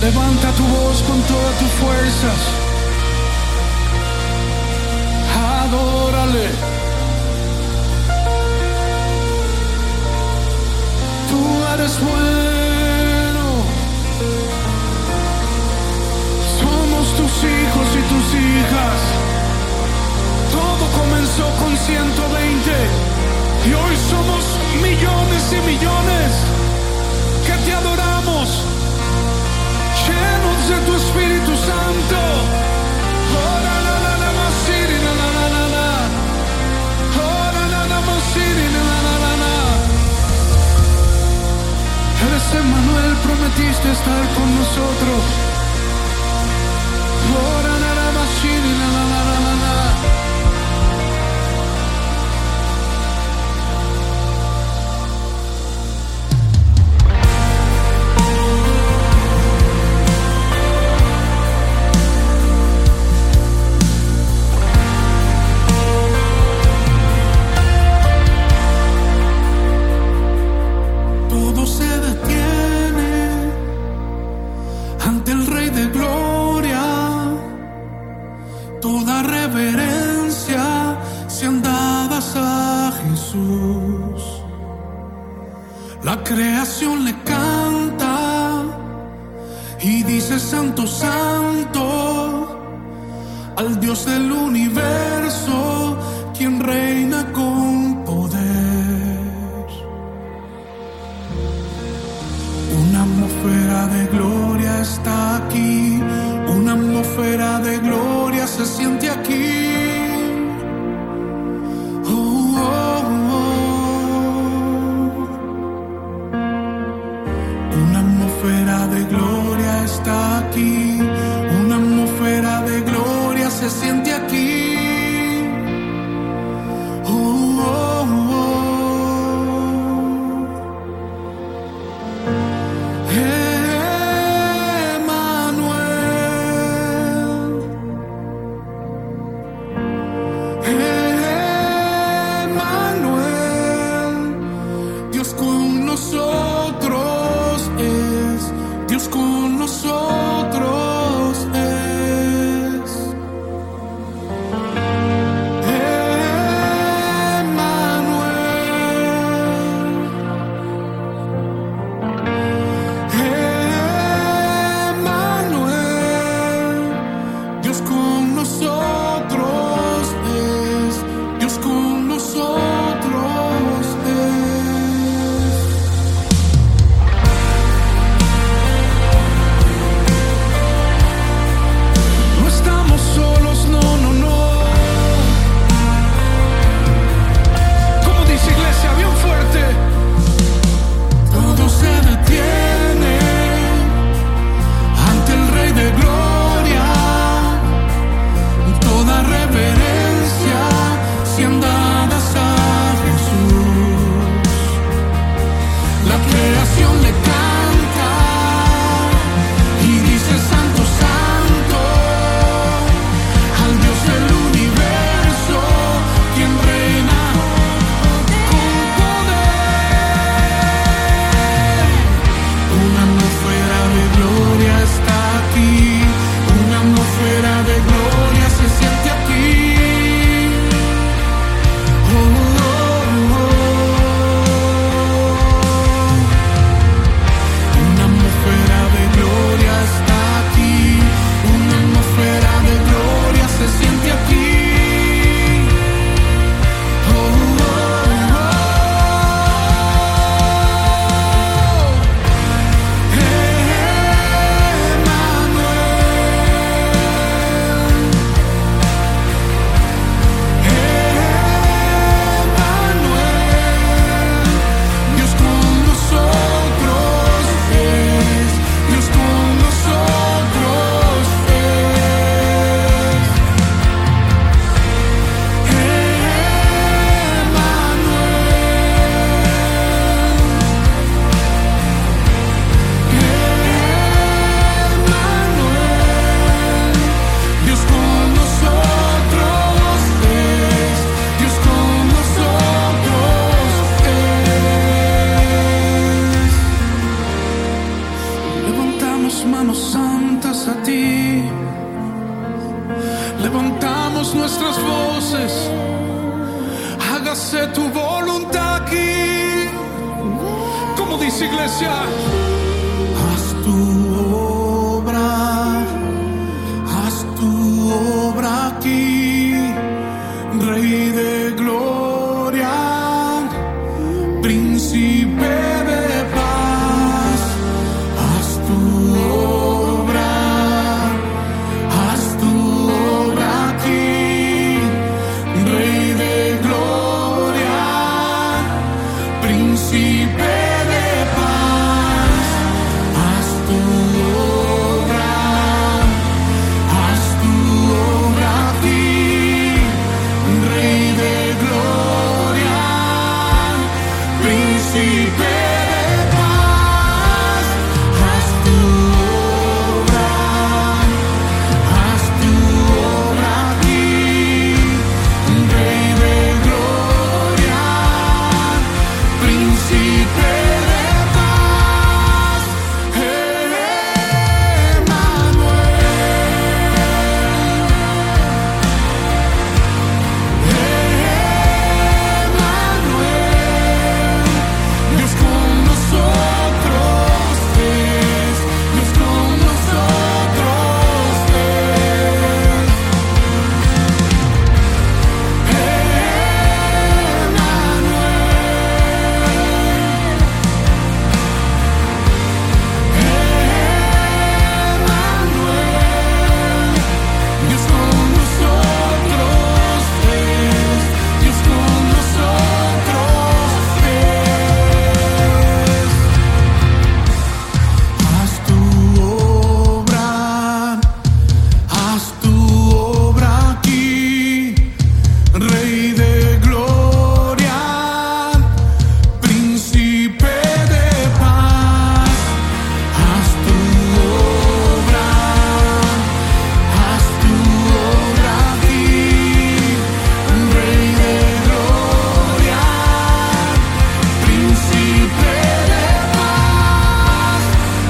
Levanta tu voz con todas tus fuerzas. Adórale. Tú eres bueno. Somos tus hijos y tus hijas. Todo comenzó con 120 y hoy somos millones y millones que te adoramos, llenos de tu Espíritu Santo. Oh, na, na, na, na, masiri, na, na, na, na, na. Oh, na, na, na, masiri, na, na, na, na, na. Eres Emmanuel, prometiste estar con nosotros. Oh, na, na, na, masiri, na, na, na, na, na, na. La creación le canta y dice santo, santo al Dios del universo, quien reina con poder. Una atmósfera de gloria está aquí, una atmósfera de gloria se siente aquí. De gloria está aquí, una atmósfera de gloria se siente aquí. Oh, oh, oh. Emmanuel, Emmanuel, Dios con nosotros es. Dios con nosotros es. Emmanuel, Emmanuel, Dios con nosotros es. Dios con nosotros es. tus manos santas a ti. Levantamos nuestras voces. Hágase tu voluntad aquí. Como dice iglesia, haz tu obra aquí, Rey de gloria, Príncipe de paz. Haz tu obra aquí, Rey de gloria, Príncipe de paz. Haz tu obra aquí, Rey de gloria, Príncipe de paz. Haz tu obra aquí, Rey de gloria, Príncipe de paz. Dios con nosotros es, Dios con nosotros es. Dios con nosotros es, Dios con nosotros es. Haz tu obra aquí, Rey de gloria, Príncipe de paz. Haz tu obra aquí, Rey de gloria, Príncipe de paz.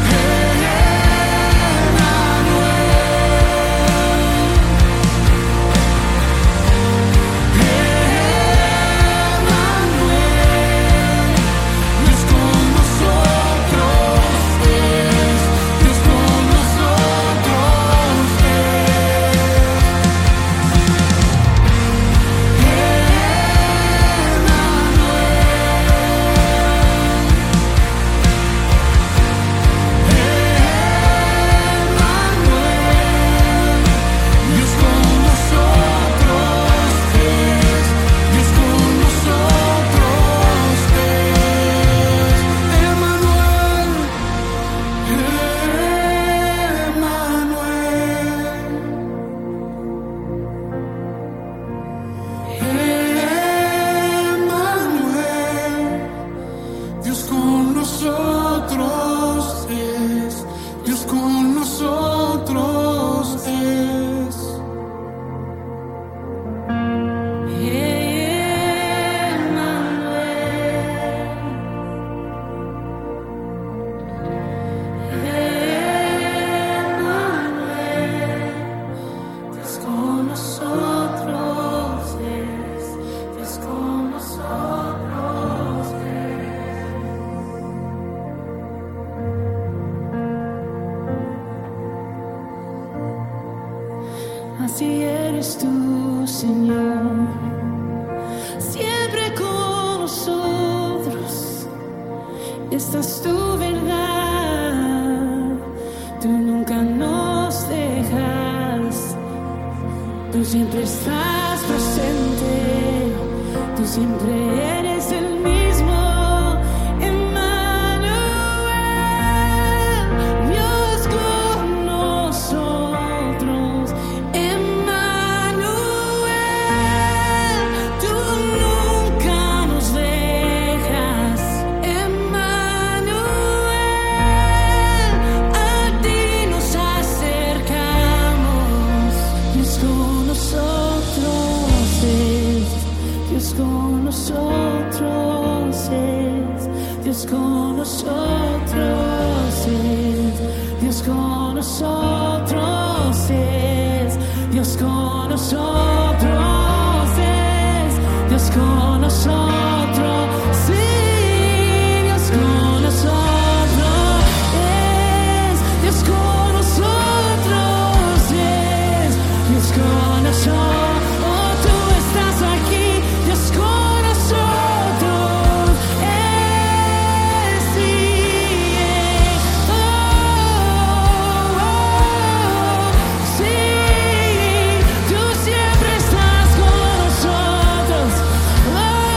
Dios con nosotros es, Dios con nosotros Dios con nosotros es, Dios con nosotros es. Emmanuel, Dios con nosotros es, Dios con nosotros es. Dios con nosotros es, Dios con nosotros es. Así eres tú, Señor, siempre con nosotros. Esta es tu verdad, tú nunca nos dejas, tú siempre estás presente, tú siempre eres el mismo. Emmanuel, Dios con nosotros. Emmanuel, tú nunca nos dejas. Emmanuel, a ti nos acercamos. Dios con nosotros es, Dios con nosotros. nosotros es, Dios con nosotros es, Dios con nosotros, sí, Dios con nosotros es, Dios con nosotros es, Dios con nosotros. Oh, tú estás aquí, Dios con nosotros es, sí, oh, sí, tú siempre estás con nosotros. Oh,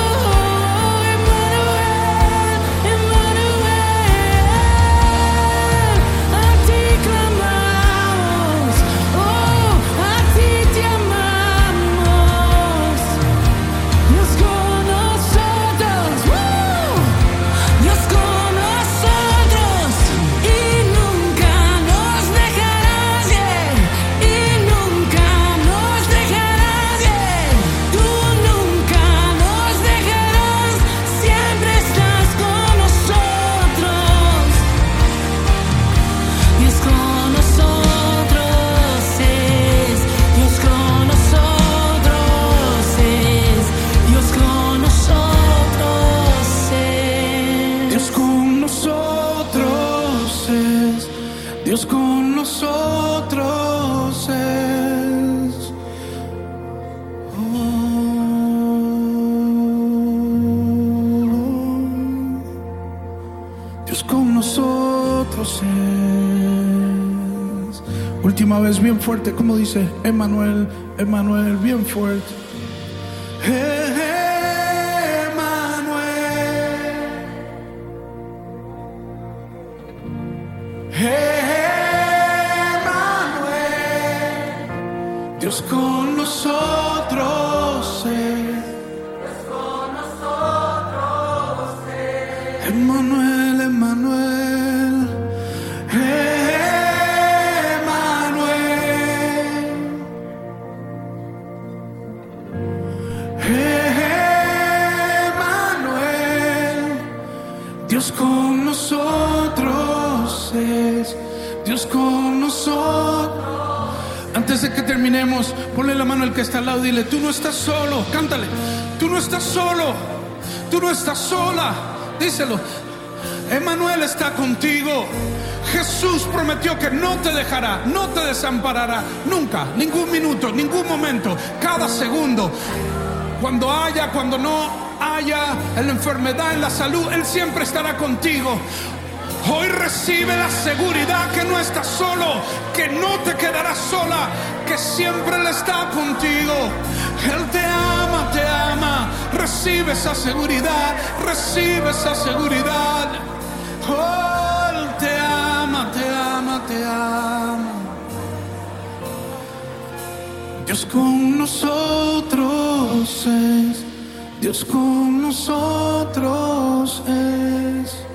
Emmanuel, Emmanuel, a ti clamamos, oh, a ti te amamos. Dios con nosotros, Dios con nosotros, y nunca nos dejarás, y nunca nos dejarás, tú nunca nos dejarás, siempre estás con nosotros. Dios con nosotros es, Dios con nosotros es, Dios con nosotros es. Dios con nosotros es, Dios con nosotros es. Dios con nosotros es. Última vez bien fuerte, como dice Emmanuel, Emmanuel, bien fuerte. Emmanuel, Dios con nosotros es. Emmanuel, Emmanuel, Emmanuel, Dios con nosotros es, Dios con nosotros. Antes de que terminemos, ponle la mano al que está al lado y dile: tú no estás solo, cántale, tú no estás solo, tú no estás sola, díselo. Emmanuel está contigo. Jesús prometió que no te dejará, no te desamparará, nunca, ningún minuto, ningún momento, cada segundo. Cuando haya, cuando no haya, en la enfermedad, en la salud, Él siempre estará contigo. Hoy recibe la seguridad que no estás solo, que no te quedarás sola, que siempre Él está contigo. Él te ama, recibe esa seguridad, recibe esa seguridad. Oh, Él te ama, te ama, te ama. Dios con nosotros es, Dios con nosotros es.